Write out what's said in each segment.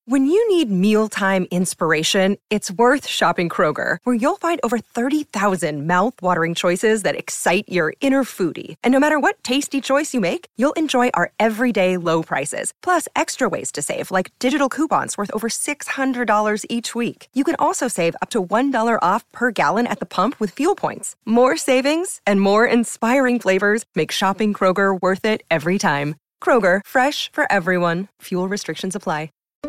When you need mealtime inspiration, it's worth shopping Kroger, where you'll find over 30,000 mouth-watering choices that excite your inner foodie. And no matter what tasty choice you make, you'll enjoy our everyday low prices, plus extra ways to save, like digital coupons worth over $600 each week. You can also save up to $1 off per gallon at the pump with fuel points. More savings and more inspiring flavors make shopping Kroger worth it every time. Kroger, fresh for everyone. Fuel restrictions apply.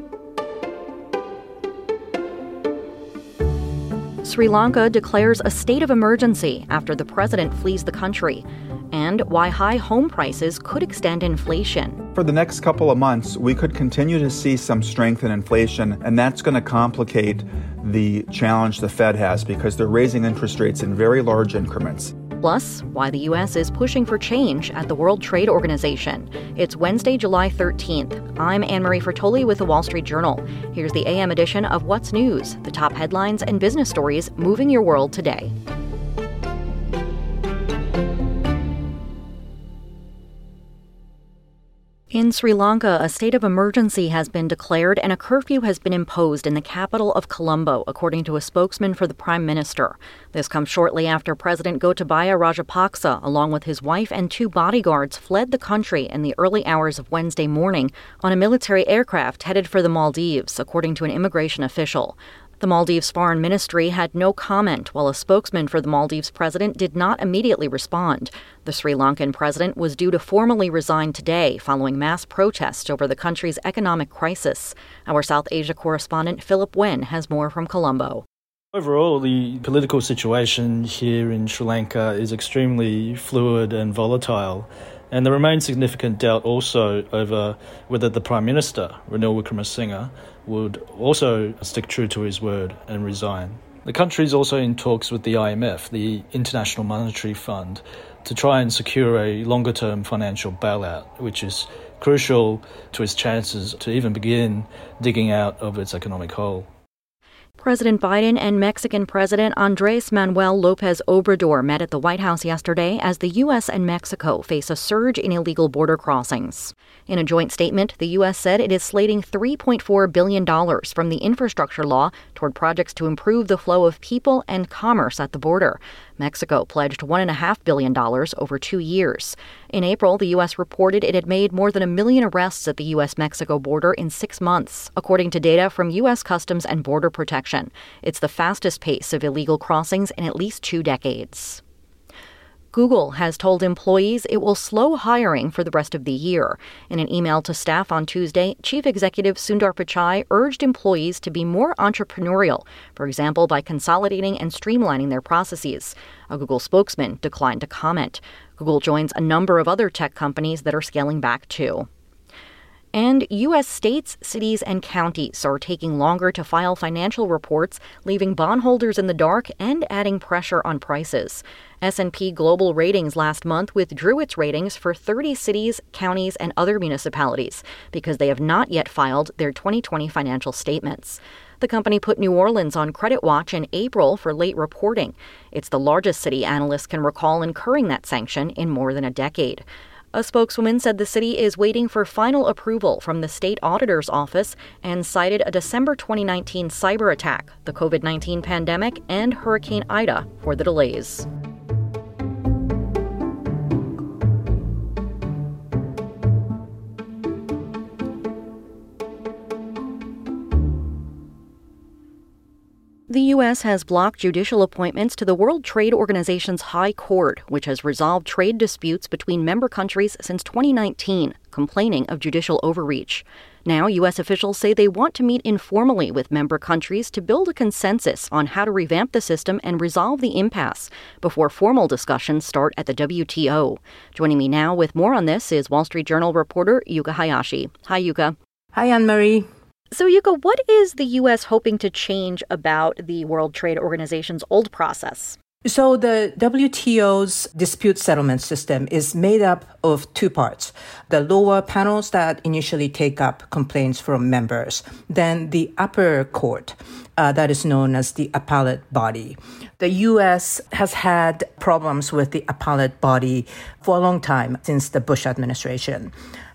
Sri Lanka declares a state of emergency after the president flees the country, and why high home prices could extend inflation. For the next couple of months, we could continue to see some strength in inflation, and that's going to complicate the challenge the Fed has because they're raising interest rates in very large increments. Plus, why the U.S. is pushing for change at the World Trade Organization. It's Wednesday, July 13th. I'm Anne-Marie Fertoli with The Wall Street Journal. Here's the AM edition of What's News, the top headlines and business stories moving your world today. In Sri Lanka, a state of emergency has been declared and a curfew has been imposed in the capital of Colombo, according to a spokesman for the Prime Minister. This comes shortly after President Gotabaya Rajapaksa, along with his wife and 2 bodyguards, fled the country in the early hours of Wednesday morning on a military aircraft headed for the Maldives, according to an immigration official. The Maldives Foreign Ministry had no comment, while a spokesman for the Maldives president did not immediately respond. The Sri Lankan president was due to formally resign today following mass protests over the country's economic crisis. Our South Asia correspondent Philip Wen has more from Colombo. Overall, the political situation here in Sri Lanka is extremely fluid and volatile. And there remains significant doubt also over whether the Prime Minister, Ranil Wickremesinghe, would also stick true to his word and resign. The country is also in talks with the IMF, the International Monetary Fund, to try and secure a longer-term financial bailout, which is crucial to its chances to even begin digging out of its economic hole. President Biden and Mexican President Andrés Manuel López Obrador met at the White House yesterday as the U.S. and Mexico face a surge in illegal border crossings. In a joint statement, the U.S. said it is slating $3.4 billion from the infrastructure law toward projects to improve the flow of people and commerce at the border. Mexico pledged $1.5 billion over 2 years. In April, the U.S. reported it had made more than 1 million arrests at the U.S.-Mexico border in 6 months, according to data from U.S. Customs and Border Protection. It's the fastest pace of illegal crossings in at least 2 decades. Google has told employees it will slow hiring for the rest of the year. In an email to staff on Tuesday, Chief Executive Sundar Pichai urged employees to be more entrepreneurial, for example, by consolidating and streamlining their processes. A Google spokesman declined to comment. Google joins a number of other tech companies that are scaling back too. And U.S. states, cities, and counties are taking longer to file financial reports, leaving bondholders in the dark and adding pressure on prices. S&P Global Ratings last month withdrew its ratings for 30 cities, counties, and other municipalities because they have not yet filed their 2020 financial statements. The company put New Orleans on credit watch in April for late reporting. It's the largest city analysts can recall incurring that sanction in more than a decade. A spokeswoman said the city is waiting for final approval from the state auditor's office and cited a December 2019 cyber attack, the COVID-19 pandemic, and Hurricane Ida for the delays. The U.S. has blocked judicial appointments to the World Trade Organization's High Court, which has resolved trade disputes between member countries since 2019, complaining of judicial overreach. Now, U.S. officials say they want to meet informally with member countries to build a consensus on how to revamp the system and resolve the impasse before formal discussions start at the WTO. Joining me now with more on this is Wall Street Journal reporter Yuka Hayashi. Hi, Yuka. Hi, Anne-Marie. So, Yuka, what is the U.S. hoping to change about the World Trade Organization's old process? So the WTO's dispute settlement system is made up of 2 parts. The lower panels that initially take up complaints from members, then the upper court, that is known as the appellate body. The U.S. has had problems with the appellate body for a long time, since the Bush administration.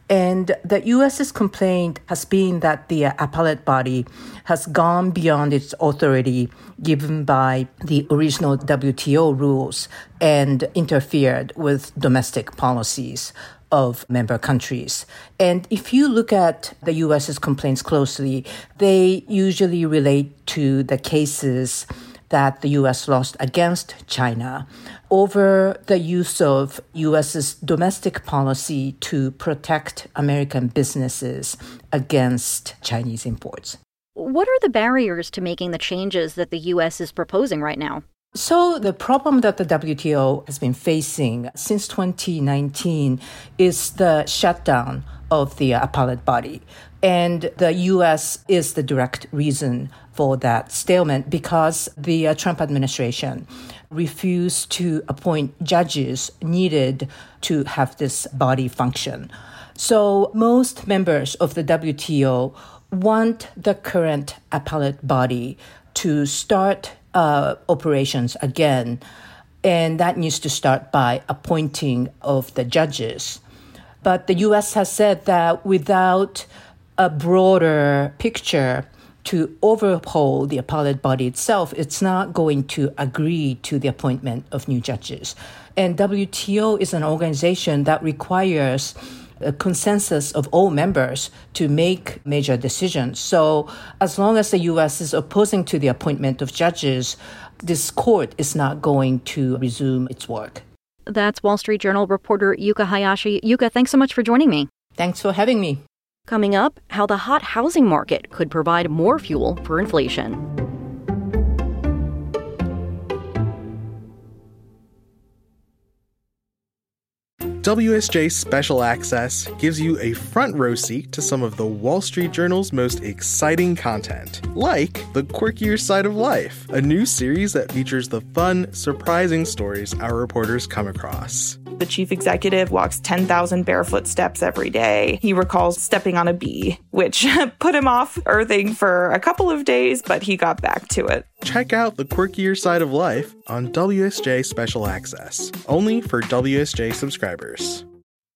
And the U.S.'s complaint has been that the appellate body has gone beyond its authority given by the original WTO rules and interfered with domestic policies of member countries. And if you look at the U.S.'s complaints closely, they usually relate to the cases that the U.S. lost against China over the use of U.S.'s domestic policy to protect American businesses against Chinese imports. What are the barriers to making the changes that the U.S. is proposing right now? So the problem that the WTO has been facing since 2019 is the shutdown of the appellate body. And the U.S. is the direct reason for that stalemate because the Trump administration refused to appoint judges needed to have this body function. So most members of the WTO want the current appellate body to start operations again, and that needs to start by appointing of the judges. But the U.S. has said that without a broader picture to overhaul the appellate body itself, it's not going to agree to the appointment of new judges. And WTO is an organization that requires a consensus of all members to make major decisions. So as long as the U.S. is opposing to the appointment of judges, this court is not going to resume its work. That's Wall Street Journal reporter Yuka Hayashi. Yuka, thanks so much for joining me. Thanks for having me. Coming up, how the hot housing market could provide more fuel for inflation. WSJ Special Access gives you a front row seat to some of the Wall Street Journal's most exciting content, like The Quirkier Side of Life, a new series that features the fun, surprising stories our reporters come across. The chief executive walks 10,000 barefoot steps every day. He recalls stepping on a bee, which put him off earthing for a couple of days, but he got back to it. Check out The Quirkier Side of Life on WSJ Special Access, only for WSJ subscribers.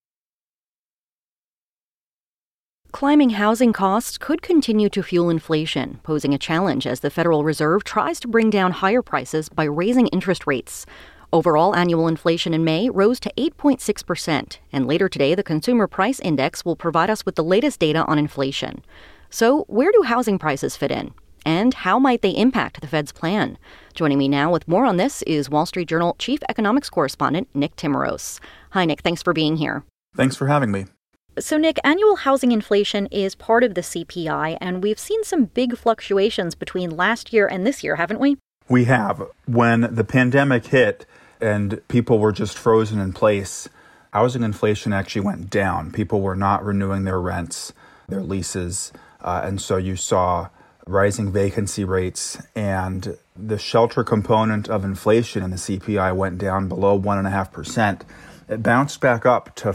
Climbing housing costs could continue to fuel inflation, posing a challenge as the Federal Reserve tries to bring down higher prices by raising interest rates. Overall annual inflation in May rose to 8.6%, and later today the Consumer Price Index will provide us with the latest data on inflation. So, where do housing prices fit in? And how might they impact the Fed's plan? Joining me now with more on this is Wall Street Journal Chief Economics Correspondent Nick Timiraos. Hi, Nick. Thanks for being here. Thanks for having me. So, Nick, annual housing inflation is part of the CPI, and we've seen some big fluctuations between last year and this year, haven't we? We have. When the pandemic hit and people were just frozen in place, housing inflation actually went down. People were not renewing their rents, their leases, and so you saw rising vacancy rates, and the shelter component of inflation in the CPI went down below 1.5%. It bounced back up to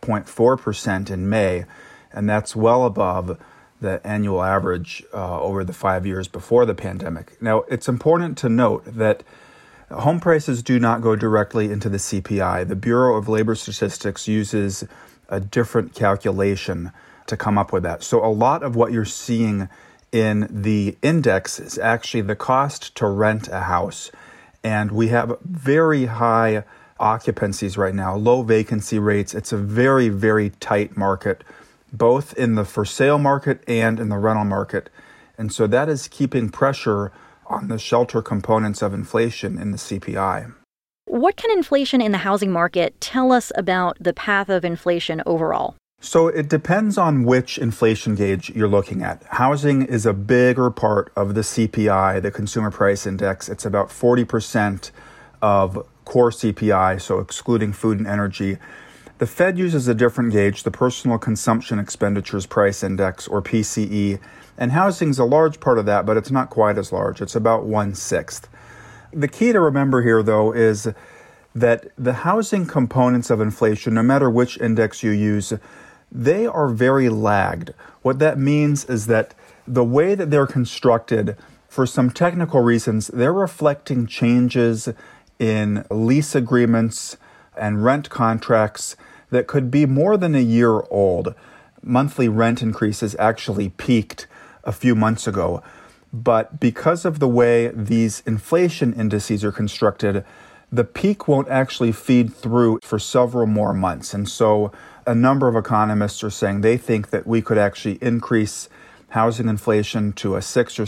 5.4% in May, and that's well above the annual average over the 5 years before the pandemic. Now, it's important to note that home prices do not go directly into the CPI. The Bureau of Labor Statistics uses a different calculation to come up with that. So a lot of what you're seeing in the index is actually the cost to rent a house. And we have very high occupancies right now, low vacancy rates. It's a very, very tight market, both in the for sale market and in the rental market. And so that is keeping pressure on the shelter components of inflation in the CPI. What can inflation in the housing market tell us about the path of inflation overall? So it depends on which inflation gauge you're looking at. Housing is a bigger part of the CPI, the Consumer Price Index. It's about 40% of core CPI, so excluding food and energy. The Fed uses a different gauge, the Personal Consumption Expenditures Price Index, or PCE, and housing's a large part of that, but it's not quite as large. It's about 1/6. The key to remember here, though, is that the housing components of inflation, no matter which index you use, they are very lagged. What that means is that the way that they're constructed, for some technical reasons, they're reflecting changes in lease agreements and rent contracts that could be more than a year old. Monthly rent increases actually peaked a few months ago. But because of the way these inflation indices are constructed, the peak won't actually feed through for several more months. And so a number of economists are saying they think that we could actually increase housing inflation to a 6 or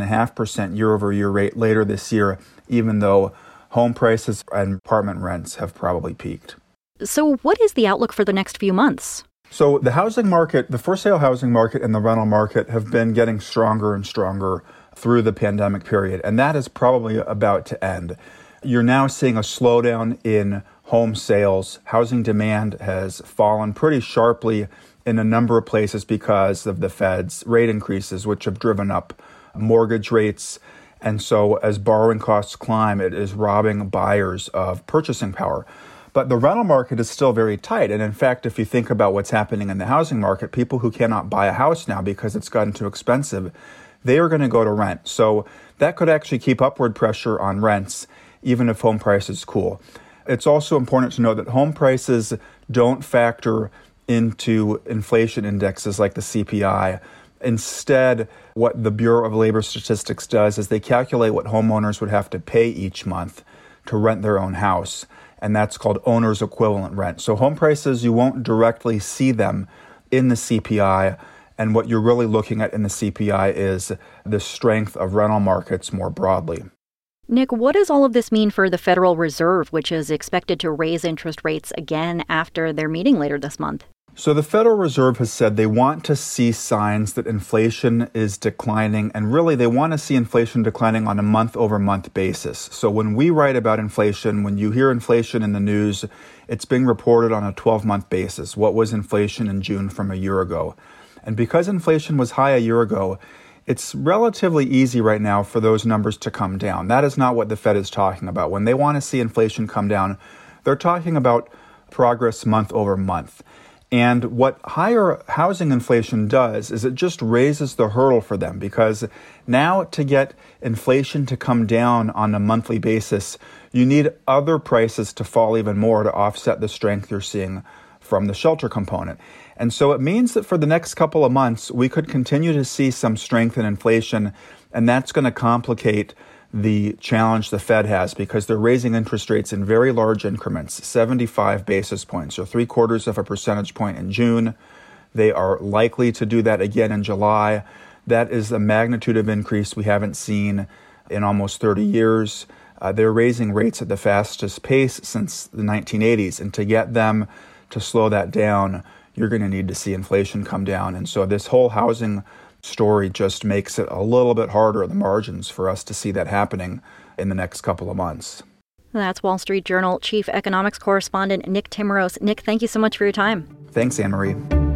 6.5% year-over-year rate later this year, even though home prices and apartment rents have probably peaked. So what is the outlook for the next few months? So the housing market, the for-sale housing market and the rental market have been getting stronger and stronger through the pandemic period, and that is probably about to end. You're now seeing a slowdown in home sales. Housing demand has fallen pretty sharply in a number of places because of the Fed's rate increases, which have driven up mortgage rates. And so as borrowing costs climb, it is robbing buyers of purchasing power. But the rental market is still very tight. And in fact, if you think about what's happening in the housing market, people who cannot buy a house now because it's gotten too expensive, they are going to go to rent. So that could actually keep upward pressure on rents, even if home prices cool. It's also important to note that home prices don't factor into inflation indexes like the CPI. Instead, what the Bureau of Labor Statistics does is they calculate what homeowners would have to pay each month to rent their own house. And that's called owner's equivalent rent. So home prices, you won't directly see them in the CPI. And what you're really looking at in the CPI is the strength of rental markets more broadly. Nick, what does all of this mean for the Federal Reserve, which is expected to raise interest rates again after their meeting later this month? So the Federal Reserve has said they want to see signs that inflation is declining, and really they want to see inflation declining on a month-over-month basis. So when we write about inflation, when you hear inflation in the news, it's being reported on a 12-month basis. What was inflation in June from a year ago? And because inflation was high a year ago, it's relatively easy right now for those numbers to come down. That is not what the Fed is talking about. When they want to see inflation come down, they're talking about progress month over month. And what higher housing inflation does is it just raises the hurdle for them, because now to get inflation to come down on a monthly basis, you need other prices to fall even more to offset the strength you're seeing from the shelter component. And so it means that for the next couple of months, we could continue to see some strength in inflation, and that's going to complicate the challenge the Fed has, because they're raising interest rates in very large increments, 75 basis points, or 0.75 of a percentage point in June. They are likely to do that again in July. That is a magnitude of increase we haven't seen in almost 30 years. They're raising rates at the fastest pace since the 1980s, and to get them to slow that down, you're going to need to see inflation come down. And so this whole housing story just makes it a little bit harder at the margins for us to see that happening in the next couple of months. That's Wall Street Journal Chief Economics Correspondent Nick Timiraos. Nick, thank you so much for your time. Thanks, Anne-Marie.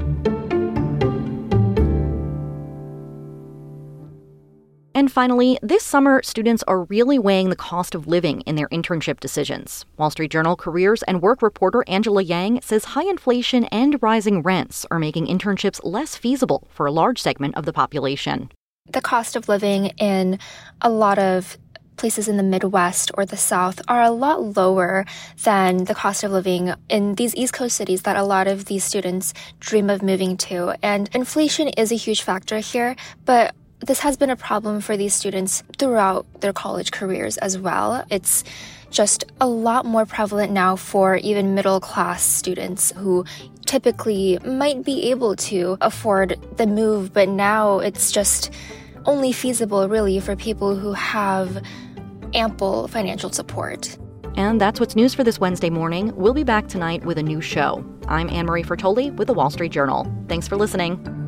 And finally, this summer, students are really weighing the cost of living in their internship decisions. Wall Street Journal careers and work reporter Angela Yang says high inflation and rising rents are making internships less feasible for a large segment of the population. The cost of living in a lot of places in the Midwest or the South are a lot lower than the cost of living in these East Coast cities that a lot of these students dream of moving to. And inflation is a huge factor here, but this has been a problem for these students throughout their college careers as well. It's just a lot more prevalent now for even middle-class students who typically might be able to afford the move, but now it's just only feasible really for people who have ample financial support. And that's what's news for this Wednesday morning. We'll be back tonight with a new show. I'm Anne-Marie Fertoli with The Wall Street Journal. Thanks for listening.